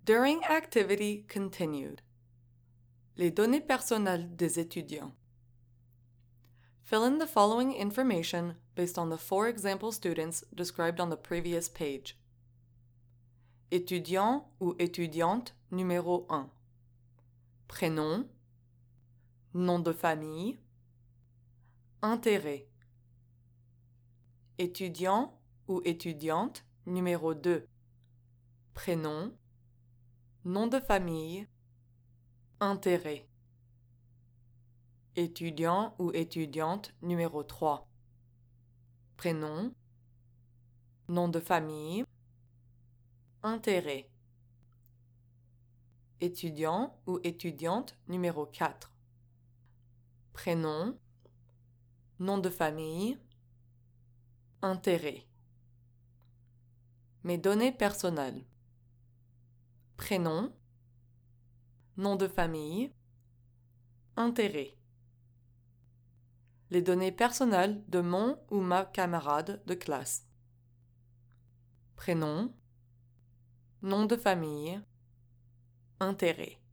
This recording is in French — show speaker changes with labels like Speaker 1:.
Speaker 1: During activity continued. Les données personnelles des étudiants. Fill in the following information based on the 4 example students described on the previous page. Étudiant ou étudiante numéro 1. Prénom. Nom de famille. Intérêt. Étudiant ou étudiante numéro 2. Prénom. Nom de famille. Intérêt. Étudiant ou étudiante numéro 3. Prénom. Nom de famille. Intérêt. Étudiant ou étudiante numéro 4. Prénom. Nom de famille. Intérêt. Mes données personnelles. Prénom. Nom de famille. Intérêt. Les données personnelles de mon ou ma camarade de classe. Prénom. Nom de famille. Intérêt.